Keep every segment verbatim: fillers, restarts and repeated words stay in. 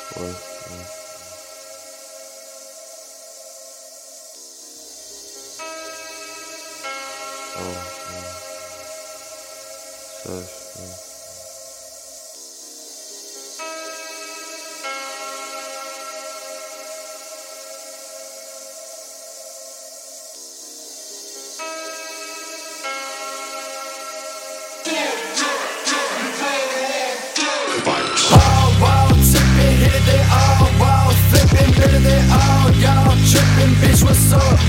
Ouais, ouais. Oh, ouais. Sage, ouais. Oh, wow, tipping, hit it, they all, wow, flipping, bitter, they all, y'all tripping, bitch, what's up?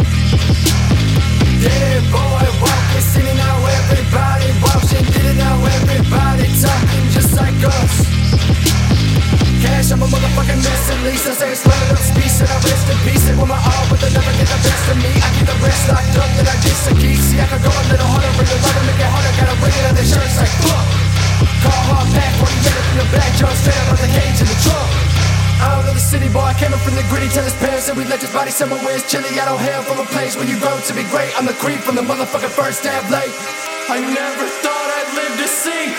Yeah, boy, walking, singing, now everybody watching, did it, now everybody talking just like us. Cash, I'm a motherfucking mess, at least I say slurred up speech, and I rest in peace, and with my all, but they never get the best of me, I keep the rest locked up, then I get some geeks, see, I could go a little harder, bring it louder, make it harder, gotta bring it on their shirts like, fuck. Call hard pack, forty-eight up in the back, jump straight out of the cage in the trunk. I don't know the city boy, I came up from the gritty, tell his parents that we left his body somewhere where it's chilly. I don't hail from a place where you grow to be great. I'm the creep from the motherfucking first stab late. I never thought I'd live to see